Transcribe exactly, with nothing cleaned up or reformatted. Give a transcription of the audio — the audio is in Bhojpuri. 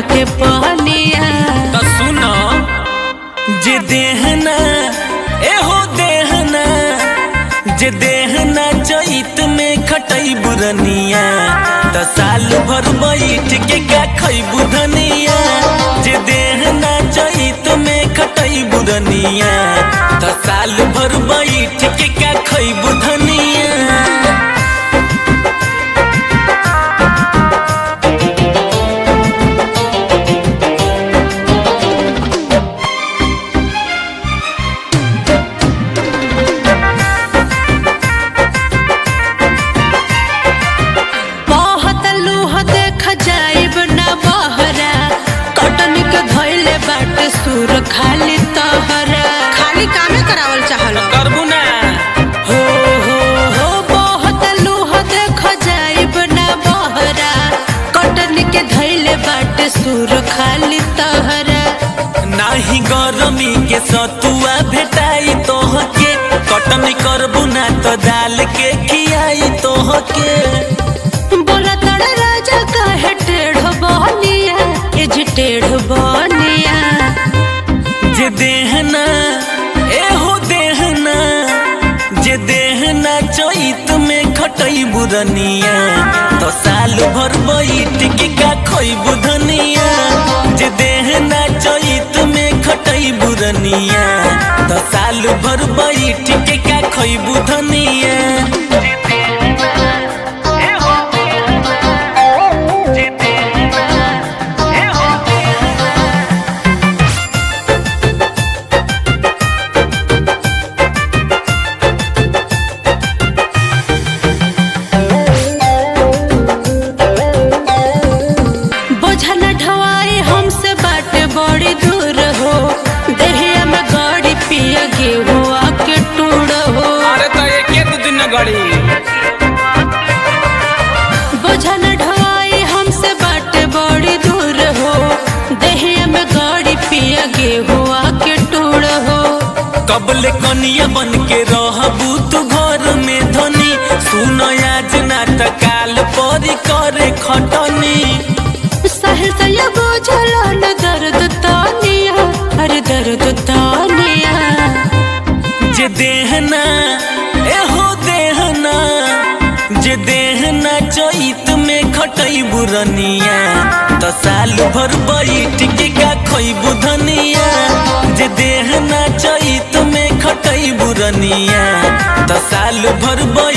के पहनिया। तो सुनो जे देहना एहो देहना जे देहना चैत में खटई बुरनिया त साल भर बैठ के का खइबू धनिया। जे देहना चैत में खटई बुरनिया त साल भर बैठ के का खइबू धनिया। सुर खाली तहरा खाली कामे करावल चाहल करबू ना हो हो हो बहुत लूह देख जाइब ना बहरा कटन के धैले बाट सुर खाली तहरा। नाही गरमी के सतुआ भेटाई तोहके कटनी करबू ना तो दाल के खियाई तोहके। बोला तड़ा राजा काहे टेढ़ बनिया ए जी टेढ़ बनिया। जे देहना एहो देहना जे देहना चैत में खटई बुरनिया तो साल भर बैठ के का खइबू धनिया। जे देहना चैत में खटई बुरनिया तो साल भर बैठ के का खइबू धनिया। बड़ी दूर हो देहिया में गाड़ी पिया गेहुआ के टूड़ हो। अरे तो एक दिन गाड़ी बोझा न ढवाई हमसे बाटे बड़ी दूर हो देहिया में गाड़ी पिया गेहुआ के टूड़ हो। कबले कनिया बन के रहबू तू घर में धनी सुन आज ना त काल परी करे खटनी। सहल सया बोझला न दर्द तानिया अरे दर्द तानिया। जे देहना एहो देहना जे देहना चैत में खटई बुरनिया तो साल भर बैठ के का खइबू धनिया। जे देहना चैत में खटई बुरनिया तो साल भर